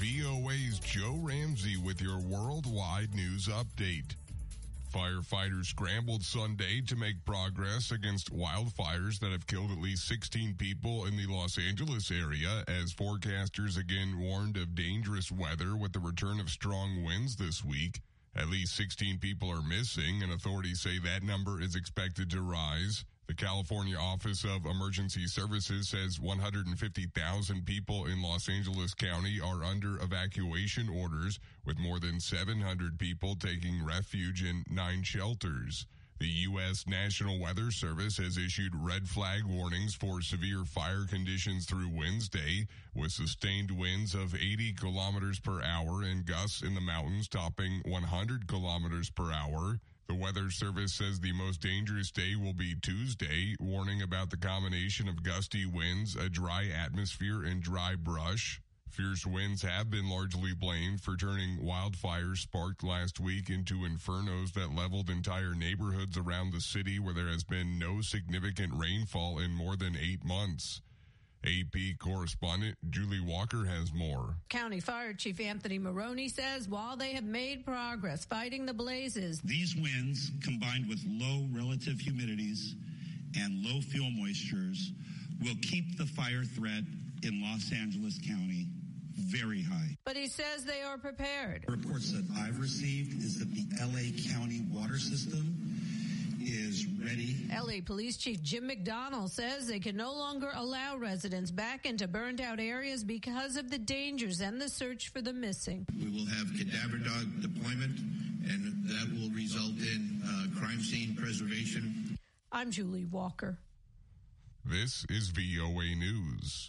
VOA's Joe Ramsey with your worldwide news update. Firefighters scrambled Sunday to make progress against wildfires that have killed at least 16 people in the Los Angeles area as forecasters again warned of dangerous weather with the return of strong winds this week. At least 16 people are missing, and authorities say that number is expected to rise. The California Office of Emergency Services says 150,000 people in Los Angeles County are under evacuation orders, with more than 700 people taking refuge in 9 shelters. The U.S. National Weather Service has issued red flag warnings for severe fire conditions through Wednesday, with sustained winds of 80 kilometers per hour and gusts in the mountains topping 100 kilometers per hour. The Weather Service says the most dangerous day will be Tuesday, warning about the combination of gusty winds, a dry atmosphere, and dry brush. Fierce winds have been largely blamed for turning wildfires sparked last week into infernos that leveled entire neighborhoods around the city where there has been no significant rainfall in more than 8 months. AP correspondent Julie Walker has more. County Fire Chief Anthony Maroney says while they have made progress fighting the blazes, these winds, combined with low relative humidities and low fuel moistures, will keep the fire threat in Los Angeles County very high. But he says they are prepared. Reports that I've received is that the LA County water system is ready. LA Police Chief Jim McDonnell says they can no longer allow residents back into burned out areas because of the dangers and the search for the missing. We will have cadaver dog deployment, and that will result in crime scene preservation. I'm Julie Walker. This is VOA News.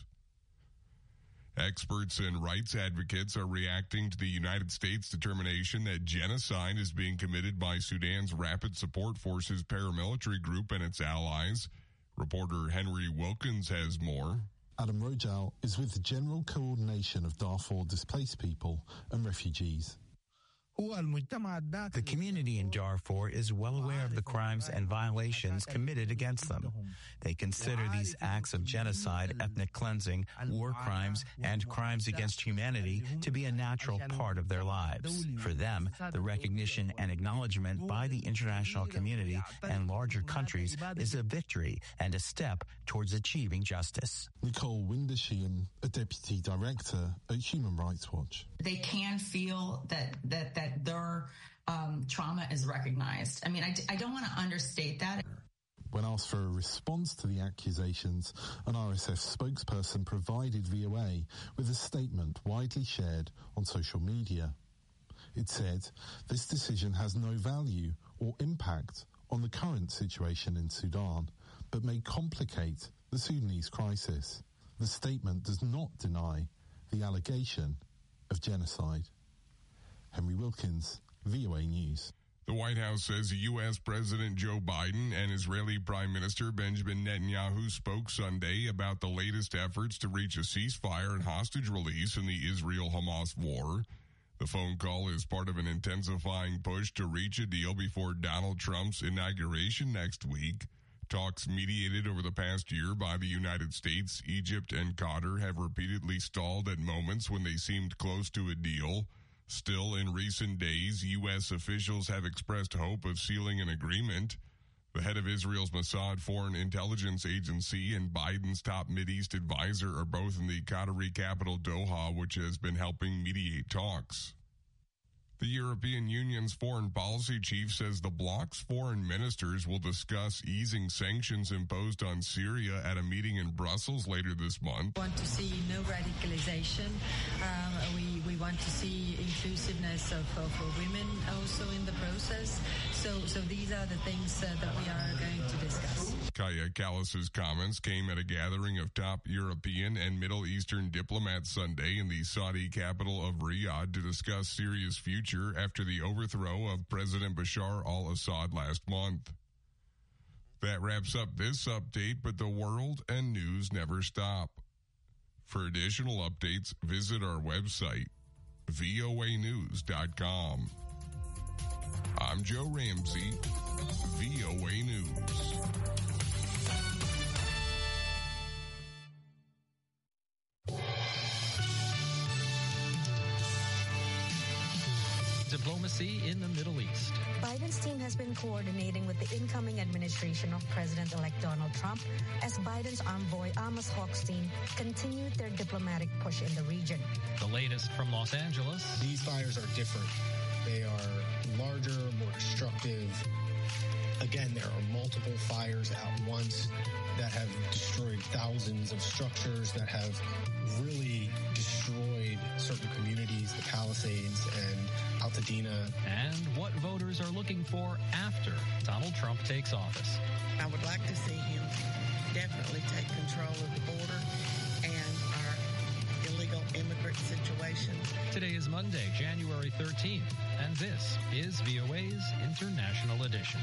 Experts and rights advocates are reacting to the United States' determination that genocide is being committed by Sudan's Rapid Support Forces paramilitary group and its allies. Reporter Henry Wilkins has more. Adam Rojal is with the General Coordination of Darfur Displaced People and Refugees. The community in Darfur is well aware of the crimes and violations committed against them. They consider these acts of genocide, ethnic cleansing, war crimes, and crimes against humanity to be a natural part of their lives. For them, the recognition and acknowledgement by the international community and larger countries is a victory and a step towards achieving justice. Nicole Windersheehan, a deputy director at Human Rights Watch. They can feel that their trauma is recognized. I mean, I don't want to understate that. When asked for a response to the accusations, an RSF spokesperson provided VOA with a statement widely shared on social media. It said, "This decision has no value or impact on the current situation in Sudan, but may complicate the Sudanese crisis. The statement does not deny the allegation of genocide." Henry Wilkins, VOA News. The White House says U.S. President Joe Biden and Israeli Prime Minister Benjamin Netanyahu spoke Sunday about the latest efforts to reach a ceasefire and hostage release in the Israel-Hamas war. The phone call is part of an intensifying push to reach a deal before Donald Trump's inauguration next week. Talks mediated over the past year by the United States, Egypt, and Qatar have repeatedly stalled at moments when they seemed close to a deal. Still, in recent days, U.S. officials have expressed hope of sealing an agreement. The head of Israel's Mossad Foreign Intelligence Agency and Biden's top Mideast advisor are both in the Qatari capital Doha, which has been helping mediate talks. The European Union's foreign policy chief says the bloc's foreign ministers will discuss easing sanctions imposed on Syria at a meeting in Brussels later this month. We want to see no radicalization. We want to see inclusiveness of women also in the process. So these are the things that we are going to discuss. Kaya Kallas's comments came at a gathering of top European and Middle Eastern diplomats Sunday in the Saudi capital of Riyadh to discuss Syria's future after the overthrow of President Bashar al-Assad last month. That wraps up this update, but the world and news never stop. For additional updates, visit our website, voanews.com. I'm Joe Ramsey, VOA News. diplomacy in the Middle East. Biden's team has been coordinating with the incoming administration of President-elect Donald Trump as Biden's envoy Amos Hochstein continued their diplomatic push in the region. The latest from Los Angeles. These fires are different. They are larger, more destructive. Again, there are multiple fires at once that have destroyed thousands of structures, that have really destroyed certain communities, the Palisades and Altadena. And what voters are looking for after Donald Trump takes office. I would like to see him definitely take control of the border and our illegal immigrant situation. Today is Monday, January 13th, and this is VOA's International Edition.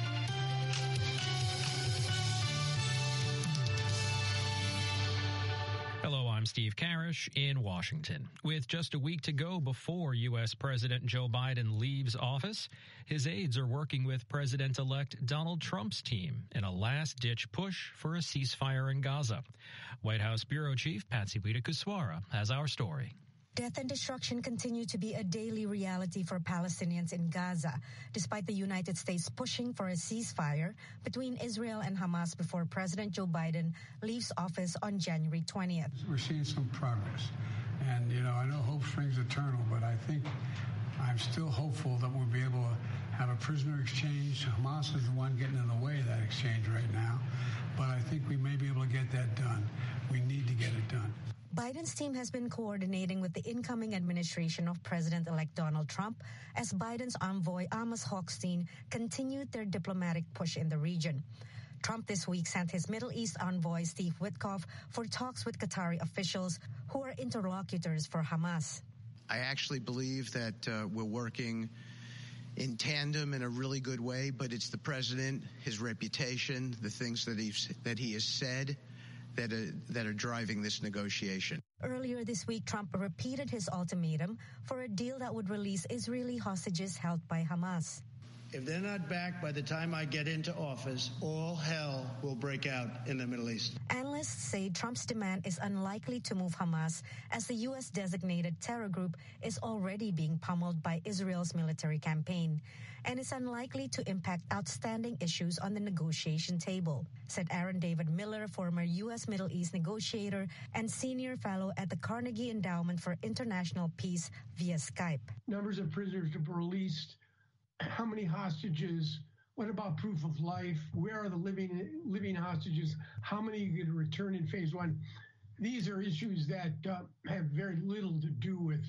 Hello, I'm Steve Karish in Washington. With just a week to go before U.S. President Joe Biden leaves office, his aides are working with President-elect Donald Trump's team in a last-ditch push for a ceasefire in Gaza. White House Bureau Chief Patsy Widakuswara has our story. Death and destruction continue to be a daily reality for Palestinians in Gaza, despite the United States pushing for a ceasefire between Israel and Hamas before President Joe Biden leaves office on January 20th. We're seeing some progress. And, I know hope springs eternal, but I think I'm still hopeful that we'll be able to have a prisoner exchange. Hamas is the one getting in the way of that exchange right now. But I think we may be able to get that done. We need to get it done. Biden's team has been coordinating with the incoming administration of President-elect Donald Trump as Biden's envoy Amos Hochstein continued their diplomatic push in the region. Trump this week sent his Middle East envoy Steve Witkoff for talks with Qatari officials who are interlocutors for Hamas. I actually believe that we're working in tandem in a really good way, but it's the president, his reputation, the things that he has said that are driving this negotiation. Earlier this week, Trump repeated his ultimatum for a deal that would release Israeli hostages held by Hamas. If they're not back by the time I get into office, all hell will break out in the Middle East. Analysts say Trump's demand is unlikely to move Hamas as the U.S. designated terror group is already being pummeled by Israel's military campaign and is unlikely to impact outstanding issues on the negotiation table, said Aaron David Miller, former U.S. Middle East negotiator and senior fellow at the Carnegie Endowment for International Peace via Skype. Numbers of prisoners to be released. How many hostages? What about proof of life? Where are the living hostages? How many are going to return in phase one? These are issues that have very little to do with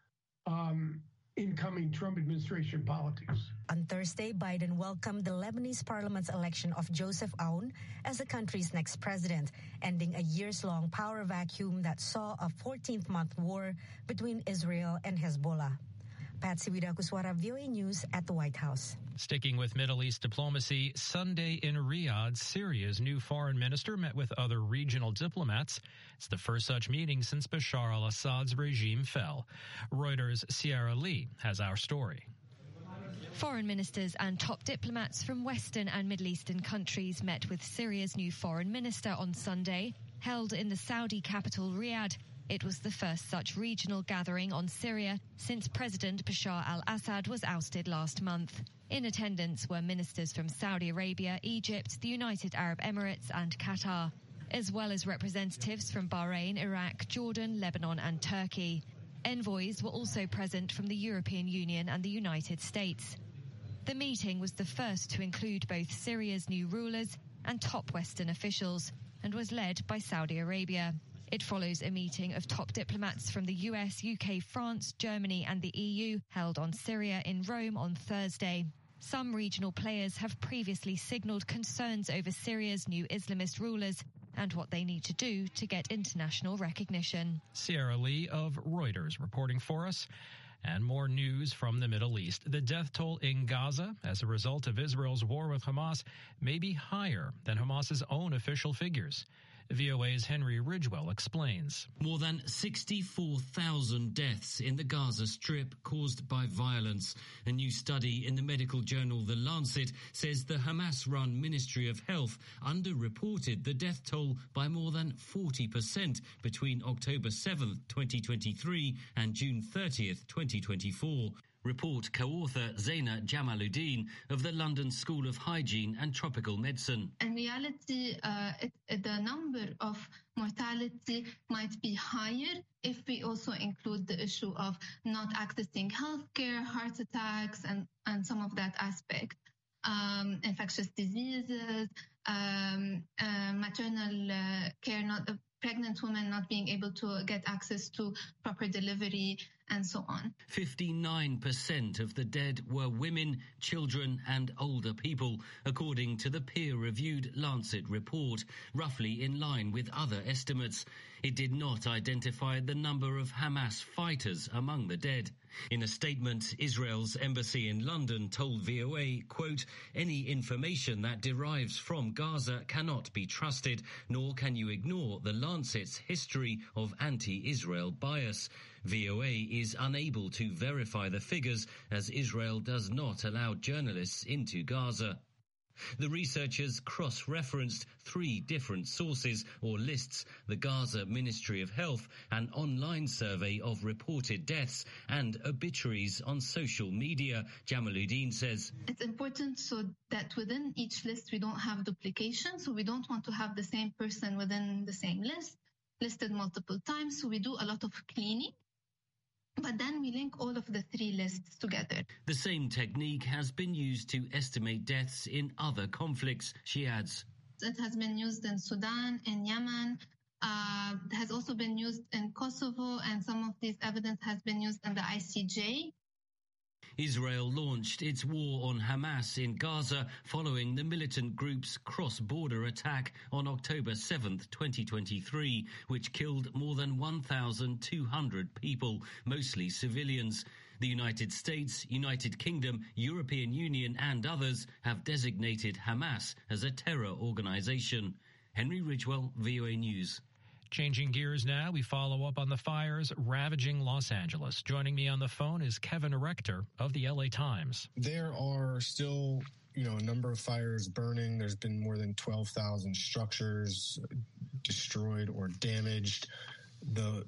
incoming Trump administration politics. On Thursday, Biden welcomed the Lebanese parliament's election of Joseph Aoun as the country's next president, ending a years-long power vacuum that saw a 14th-month war between Israel and Hezbollah. Patsy Widakuswara, VOA News at the White House. Sticking with Middle East diplomacy, Sunday in Riyadh, Syria's new foreign minister met with other regional diplomats. It's the first such meeting since Bashar al-Assad's regime fell. Reuters' Sierra Lee has our story. Foreign ministers and top diplomats from Western and Middle Eastern countries met with Syria's new foreign minister on Sunday, held in the Saudi capital Riyadh. It was the first such regional gathering on Syria since President Bashar al-Assad was ousted last month. In attendance were ministers from Saudi Arabia, Egypt, the United Arab Emirates and Qatar, as well as representatives from Bahrain, Iraq, Jordan, Lebanon and Turkey. Envoys were also present from the European Union and the United States. The meeting was the first to include both Syria's new rulers and top Western officials and was led by Saudi Arabia. It follows a meeting of top diplomats from the US, UK, France, Germany and the EU held on Syria in Rome on Thursday. Some regional players have previously signalled concerns over Syria's new Islamist rulers and what they need to do to get international recognition. Sierra Lee of Reuters reporting for us. And more news from the Middle East. The death toll in Gaza as a result of Israel's war with Hamas may be higher than Hamas's own official figures. VOA's Henry Ridgewell explains. More than 64,000 deaths in the Gaza Strip caused by violence. A new study in the medical journal The Lancet says the Hamas-run Ministry of Health underreported the death toll by more than 40% between October 7th, 2023 and June 30th, 2024. report co-author Zaina Jamaluddin of the London School of Hygiene and Tropical Medicine. In reality, the number of mortality might be higher if we also include the issue of not accessing healthcare, heart attacks, and some of that aspect. Infectious diseases, maternal care, pregnant women not being able to get access to proper delivery, and so on. 59% of the dead were women, children and older people, according to the peer-reviewed Lancet report, roughly in line with other estimates. It did not identify the number of Hamas fighters among the dead. In a statement, Israel's embassy in London told VOA, quote, "Any information that derives from Gaza cannot be trusted, nor can you ignore the Lancet's history of anti-Israel bias. VOA is unable to verify the figures as Israel does not allow journalists into Gaza." The researchers cross-referenced 3 different sources or lists: the Gaza Ministry of Health, an online survey of reported deaths, and obituaries on social media. Jamaluddin says, "It's important so that within each list we don't have duplication, so we don't want to have the same person within the same list listed multiple times, so we do a lot of cleaning. But then we link all of the 3 lists together." The same technique has been used to estimate deaths in other conflicts, she adds. It has been used in Sudan, in Yemen, has also been used in Kosovo, and some of this evidence has been used in the ICJ. Israel launched its war on Hamas in Gaza following the militant group's cross-border attack on October 7th, 2023, which killed more than 1,200 people, mostly civilians. The United States, United Kingdom, European Union and others have designated Hamas as a terror organization. Henry Ridgewell, VOA News. Changing gears now, we follow up on the fires ravaging Los Angeles. Joining me on the phone is Kevin Rector of the LA Times. There are still, a number of fires burning. There's been more than 12,000 structures destroyed or damaged. The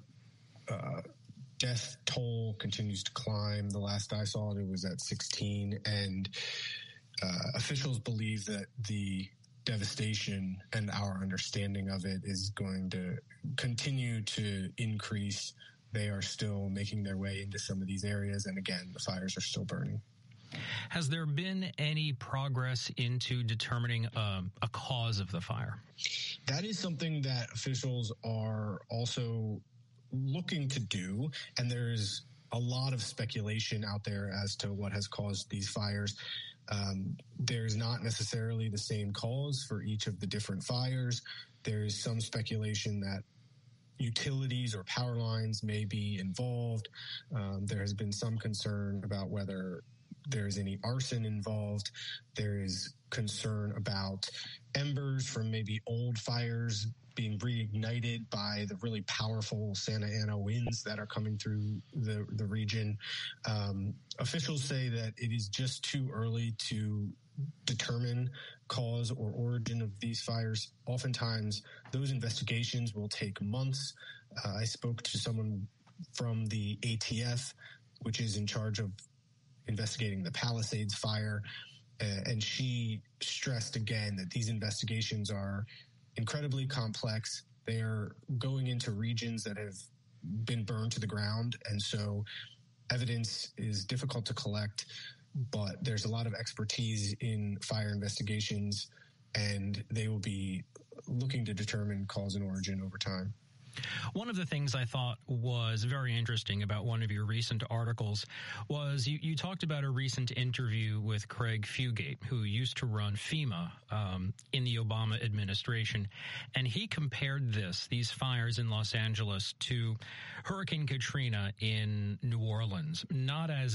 death toll continues to climb. The last I saw it was at 16, and officials believe that the devastation and our understanding of it is going to continue to increase. They are still making their way into some of these areas, and again, the fires are still burning. Has there been any progress into determining a cause of the fire? That is something that officials are also looking to do, and there's a lot of speculation out there as to what has caused these fires. There's not necessarily the same cause for each of the different fires. There's some speculation that utilities or power lines may be involved. There has been some concern about whether there's any arson involved. There is concern about embers from maybe old fires being reignited by the really powerful Santa Ana winds that are coming through the region. Officials say that it is just too early to determine cause or origin of these fires. Oftentimes, those investigations will take months. I spoke to someone from the ATF, which is in charge of investigating the Palisades fire, and she stressed again that these investigations are incredibly complex. They are going into regions that have been burned to the ground, and so evidence is difficult to collect, but there's a lot of expertise in fire investigations, and they will be looking to determine cause and origin over time. One of the things I thought was very interesting about one of your recent articles was you talked about a recent interview with Craig Fugate, who used to run FEMA in the Obama administration, and he compared these fires in Los Angeles to Hurricane Katrina in New Orleans, not as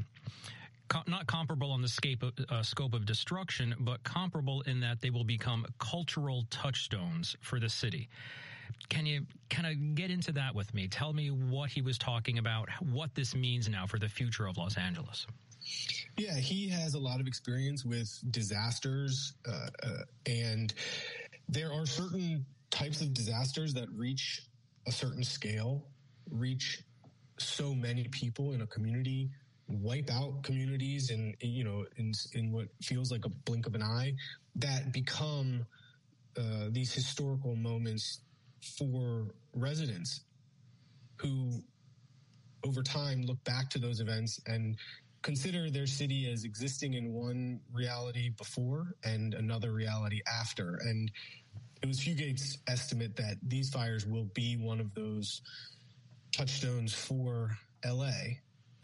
not comparable on the scope of destruction, but comparable in that they will become cultural touchstones for the city. Can you kind of get into that with me? Tell me what he was talking about, what this means now for the future of Los Angeles. Yeah, he has a lot of experience with disasters, and there are certain types of disasters that reach a certain scale, reach so many people in a community wipe out communities in what feels like a blink of an eye, that become these historical moments for residents who over time look back to those events and consider their city as existing in one reality before and another reality after. And it was Fugate's estimate that these fires will be one of those touchstones for LA.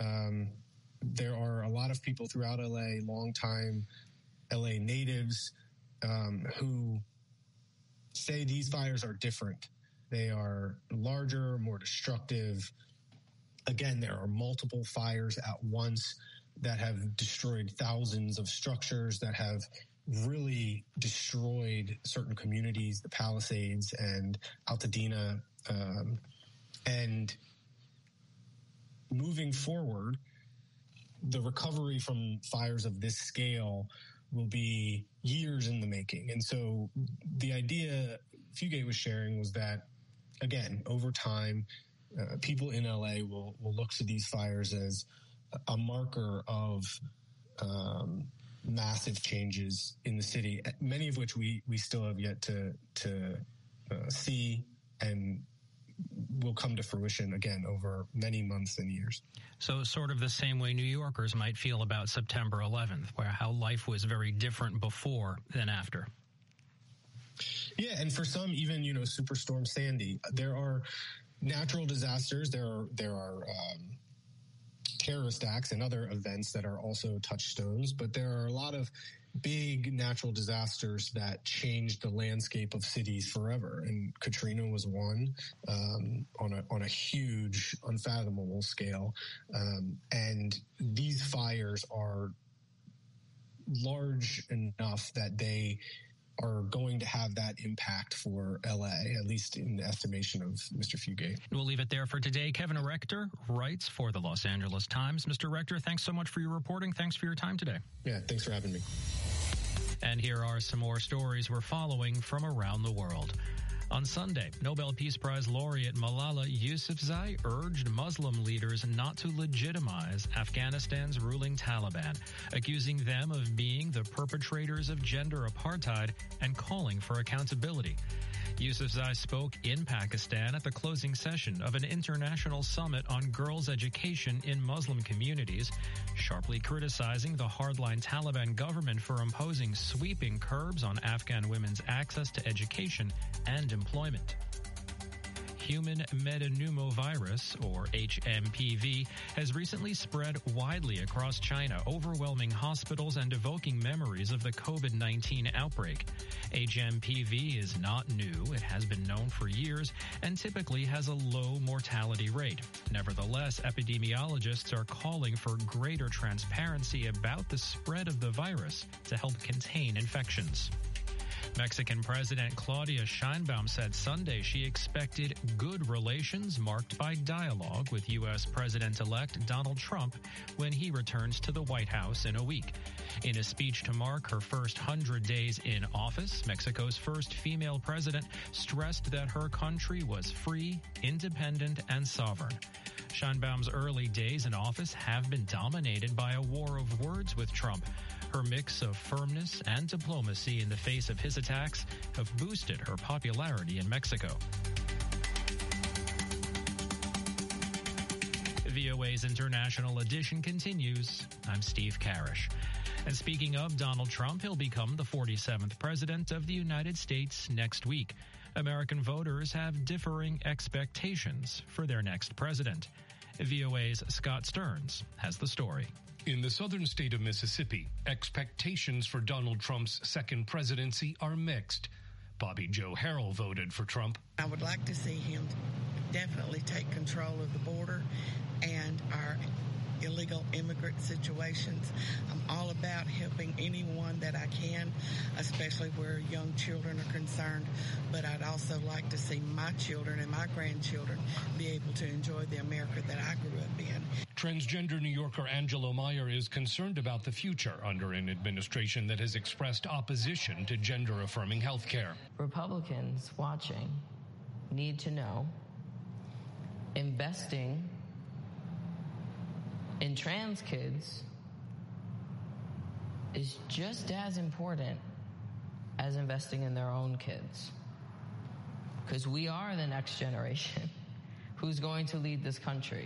There are a lot of people throughout LA, longtime LA natives, who say these fires are different. They are larger, more destructive. Again, there are multiple fires at once that have destroyed thousands of structures, that have really destroyed certain communities, the Palisades and Altadena. And moving forward, the recovery from fires of this scale will be years in the making. And so the idea Fugate was sharing was that, again, over time, people in LA will look to these fires as a marker of massive changes in the city, many of which we still have yet to see and will come to fruition again over many months and years. So sort of the same way New Yorkers might feel about September 11th, where how life was very different before than after. Yeah, and for some, even, Superstorm Sandy, there are natural disasters, there are terrorist acts and other events that are also touchstones, but there are a lot of big natural disasters that changed the landscape of cities forever. And Katrina was one, on a huge, unfathomable scale. And these fires are large enough that they are going to have that impact for LA, at least in the estimation of Mr. Fugate. We'll leave it there for today. Kevin Rector writes for the Los Angeles Times. Mr. Rector, thanks so much for your reporting. Thanks for your time today. Yeah, thanks for having me. And here are some more stories we're following from around the world. On Sunday, Nobel Peace Prize laureate Malala Yousafzai urged Muslim leaders not to legitimize Afghanistan's ruling Taliban, accusing them of being the perpetrators of gender apartheid and calling for accountability. Yousafzai spoke in Pakistan at the closing session of an international summit on girls' education in Muslim communities, sharply criticizing the hardline Taliban government for imposing sweeping curbs on Afghan women's access to education and employment. Human metapneumovirus, or HMPV, has recently spread widely across China, overwhelming hospitals and evoking memories of the COVID-19 outbreak. HMPV is not new. It has been known for years and typically has a low mortality rate. Nevertheless, epidemiologists are calling for greater transparency about the spread of the virus to help contain infections. Mexican President Claudia Sheinbaum said Sunday she expected good relations marked by dialogue with U.S. President-elect Donald Trump when he returns to the White House in a week. In a speech to mark her first 100 days in office, Mexico's first female president stressed that her country was free, independent, and sovereign. Sheinbaum's early days in office have been dominated by a war of words with Trump. Her mix of firmness and diplomacy in the face of his attacks have boosted her popularity in Mexico. VOA's International Edition continues. I'm Steve Karish. And speaking of Donald Trump, he'll become the 47th president of the United States next week. American voters have differing expectations for their next president. VOA's Scott Stearns has the story. In the southern state of Mississippi, expectations for Donald Trump's second presidency are mixed. Bobby Joe Harrell voted for Trump. I would like to see him definitely take control of the border and our illegal immigrant situations. I'm all about helping anyone that I can, especially where young children are concerned. But I'd also like to see my children and my grandchildren be able to enjoy the America that I grew up in. Transgender New Yorker Angelo Meyer is concerned about the future under an administration that has expressed opposition to gender-affirming health care. Republicans watching need to know investing in trans kids is just as important as investing in their own kids. Because we are the next generation who's going to lead this country.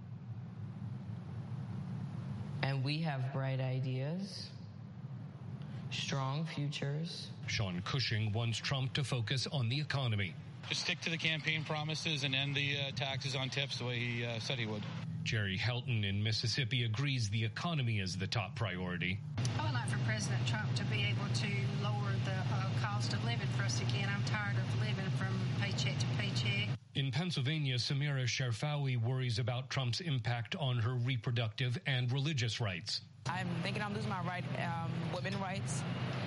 And we have bright ideas, strong futures. Sean Cushing wants Trump to focus on the economy. Just stick to the campaign promises and end the taxes on tips the way he said he would. Jerry Helton in Mississippi agrees the economy is the top priority. I would like for President Trump to be able to lower the cost of living for us again. I'm tired of living from paycheck to paycheck. In Pennsylvania, Samira Sherfawi worries about Trump's impact on her reproductive and religious rights. I'm thinking I'm losing my right, women's rights.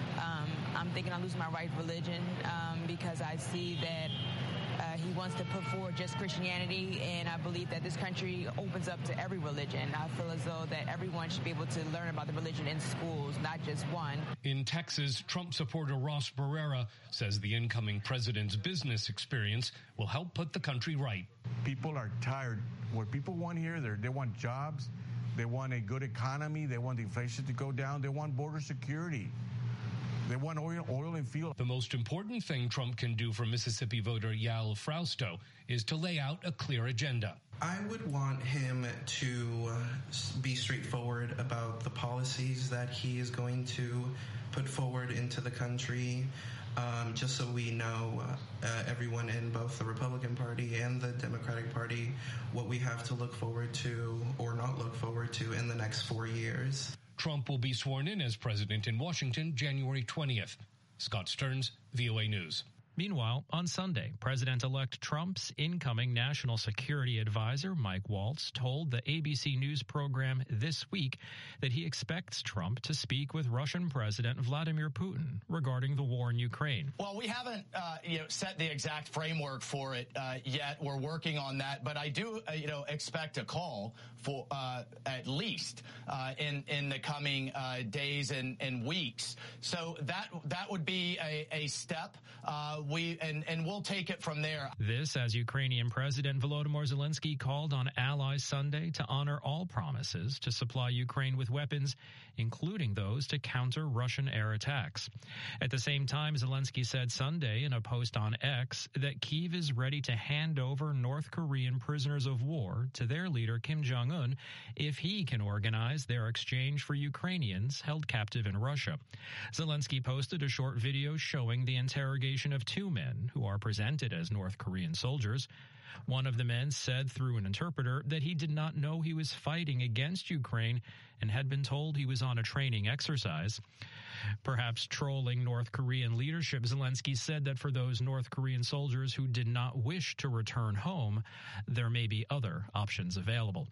I'm thinking I'm losing my right religion because I see that he wants to put forward just Christianity, and I believe that this country opens up to every religion. I feel as though that everyone should be able to learn about the religion in schools, not just one. In Texas, Trump supporter Ross Barrera says the incoming president's business experience will help put the country right. People are tired. What people want here, they want jobs, they want a good economy, they want the inflation to go down, they want border security. They want oil and fuel. The most important thing Trump can do for Mississippi voter Yael Frausto is to lay out a clear agenda. I would want him to be straightforward about the policies that he is going to put forward into the country, just so we know, everyone in both the Republican Party and the Democratic Party, what we have to look forward to or not look forward to in the next 4 years. Trump will be sworn in as president in Washington January 20th. Scott Stearns, VOA News. Meanwhile, on Sunday, President-elect Trump's incoming national security advisor, Mike Waltz, told the ABC News program This Week that he expects Trump to speak with Russian President Vladimir Putin regarding the war in Ukraine. Well, we haven't, set the exact framework for it yet. We're working on that, but I do, expect a call for at least in the coming days and weeks. So that would be a step. We'll take it from there. This as Ukrainian President Volodymyr Zelensky called on allies Sunday to honor all promises to supply Ukraine with weapons, including those to counter Russian air attacks. At the same time, Zelensky said Sunday in a post on X that Kyiv is ready to hand over North Korean prisoners of war to their leader Kim Jong-un if he can organize their exchange for Ukrainians held captive in Russia. Zelensky posted a short video showing the interrogation of two men who are presented as North Korean soldiers. One of the men said through an interpreter that he did not know he was fighting against Ukraine and had been told he was on a training exercise. Perhaps trolling North Korean leadership, Zelensky said that for those North Korean soldiers who did not wish to return home, there may be other options available.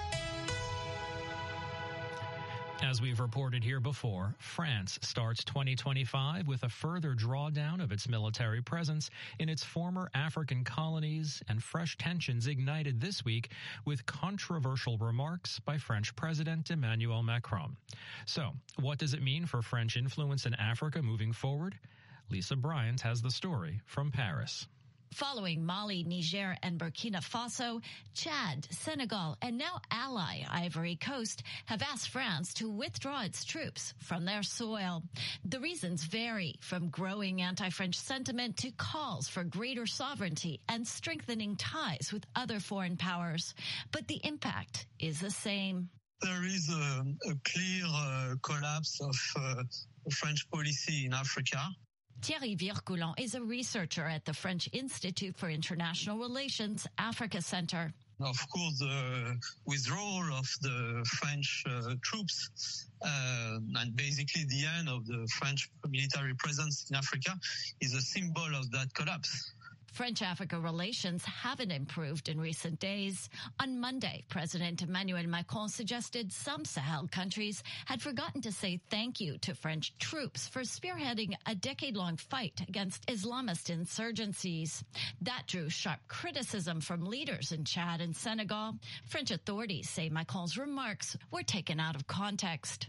As we've reported here before, France starts 2025 with a further drawdown of its military presence in its former African colonies, and fresh tensions ignited this week with controversial remarks by French President Emmanuel Macron. So, what does it mean for French influence in Africa moving forward? Lisa Bryant has the story from Paris. Following Mali, Niger, and Burkina Faso, Chad, Senegal, and now ally Ivory Coast have asked France to withdraw its troops from their soil. The reasons vary, from growing anti-French sentiment to calls for greater sovereignty and strengthening ties with other foreign powers. But the impact is the same. There is a clear collapse of French policy in Africa. Thierry Vircoulon is a researcher at the French Institute for International Relations Africa Center. Of course, the withdrawal of the French troops and basically the end of the French military presence in Africa is a symbol of that collapse. French-Africa relations haven't improved in recent days. On Monday, President Emmanuel Macron suggested some Sahel countries had forgotten to say thank you to French troops for spearheading a decade-long fight against Islamist insurgencies. That drew sharp criticism from leaders in Chad and Senegal. French authorities say Macron's remarks were taken out of context.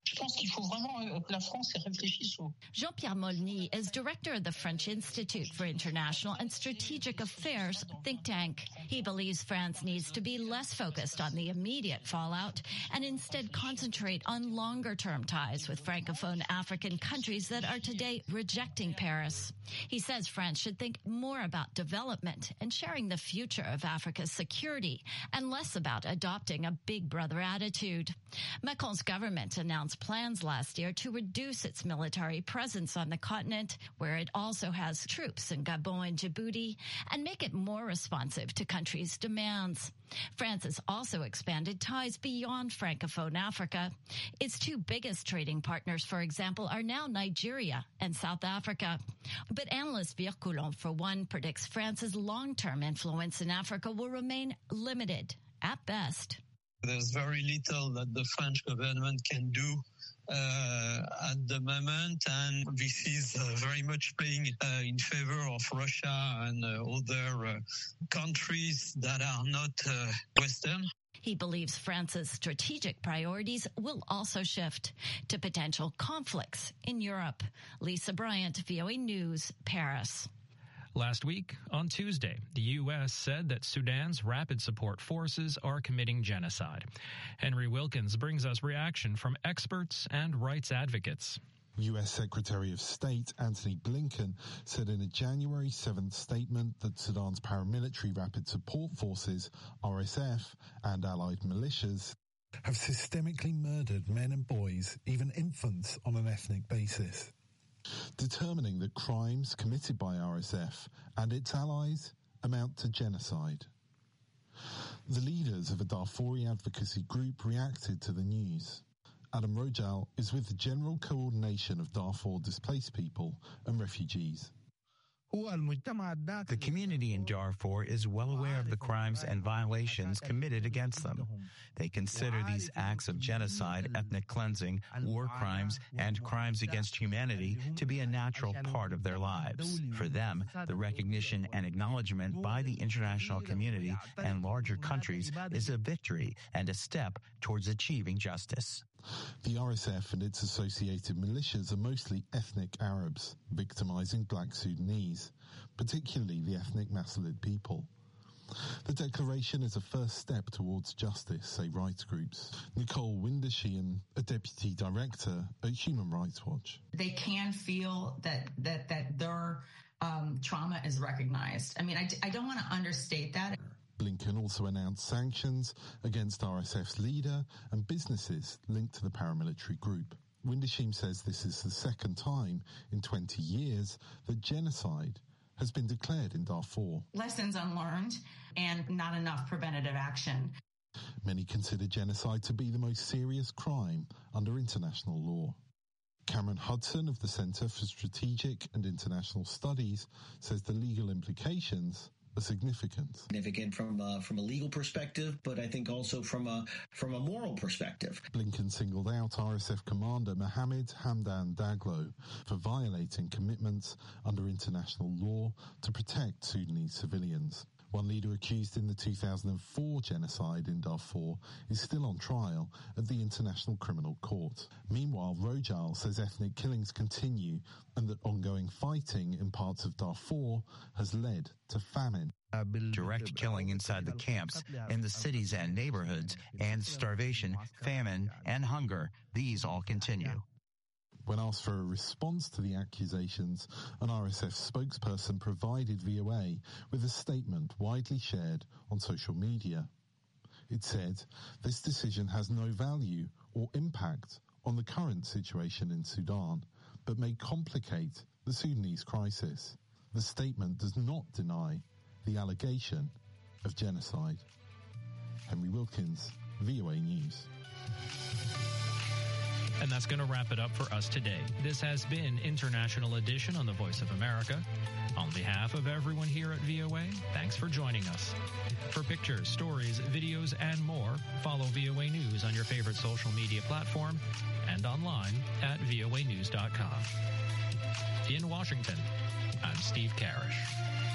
Je pense qu'il faut vraiment que la France y réfléchisse. Jean-Pierre Molny is director of the French Institute for International and Strategic Affairs think tank. He believes France needs to be less focused on the immediate fallout and instead concentrate on longer-term ties with Francophone African countries that are today rejecting Paris. He says France should think more about development and sharing the future of Africa's security and less about adopting a big brother attitude. Macron's government announced plans last year to reduce its military presence on the continent, where it also has troops in Gabon and Djibouti, and make it more responsive to countries' demands. France has also expanded ties beyond Francophone Africa. Its two biggest trading partners, for example, are now Nigeria and South Africa. But analyst Vircoulon, for one, predicts France's long-term influence in Africa will remain limited, at best. There's very little that the French government can do at the moment, and this is very much playing in favor of Russia and other countries that are not Western. He believes France's strategic priorities will also shift to potential conflicts in Europe. Lisa Bryant, VOA News, Paris. Last week, on Tuesday, the U.S. said that Sudan's Rapid Support Forces are committing genocide. Henry Wilkins brings us reaction from experts and rights advocates. U.S. Secretary of State Antony Blinken said in a January 7th statement that Sudan's paramilitary Rapid Support Forces, RSF, and allied militias have systemically murdered men and boys, even infants, on an ethnic basis, determining that crimes committed by RSF and its allies amount to genocide. The leaders of a Darfuri advocacy group reacted to the news. Adam Rojal is with the General Coordination of Darfur Displaced People and Refugees. The community in Darfur is well aware of the crimes and violations committed against them. They consider these acts of genocide, ethnic cleansing, war crimes, and crimes against humanity to be a natural part of their lives. For them, the recognition and acknowledgement by the international community and larger countries is a victory and a step towards achieving justice. The RSF and its associated militias are mostly ethnic Arabs, victimizing black Sudanese, particularly the ethnic Masalit people. The declaration is a first step towards justice, say rights groups. Nicole Windershean, a deputy director at Human Rights Watch. They can feel that their trauma is recognized. I mean, I don't want to understate that. Blinken also announced sanctions against RSF's leader and businesses linked to the paramilitary group. Windershean says this is the second time in 20 years that genocide has been declared in Darfur. Lessons unlearned and not enough preventative action. Many consider genocide to be the most serious crime under international law. Cameron Hudson of the Center for Strategic and International Studies says the legal implications are significant. Significant from a legal perspective, but I think also from a moral perspective. Blinken singled out RSF commander Mohammed Hamdan Daglo for violating commitments under international law to protect Sudanese civilians. One leader accused in the 2004 genocide in Darfur is still on trial at the International Criminal Court. Meanwhile, Rojal says ethnic killings continue and that ongoing fighting in parts of Darfur has led to famine. Direct killing inside the camps, in the cities and neighborhoods, and starvation, famine, and hunger, these all continue. When asked for a response to the accusations, an RSF spokesperson provided VOA with a statement widely shared on social media. It said, "This decision has no value or impact on the current situation in Sudan, but may complicate the Sudanese crisis. The statement does not deny the allegation of genocide." Henry Wilkins, VOA News. And that's going to wrap it up for us today. This has been International Edition on the Voice of America. On behalf of everyone here at VOA, thanks for joining us. For pictures, stories, videos, and more, follow VOA News on your favorite social media platform and online at voanews.com. In Washington, I'm Steve Karish.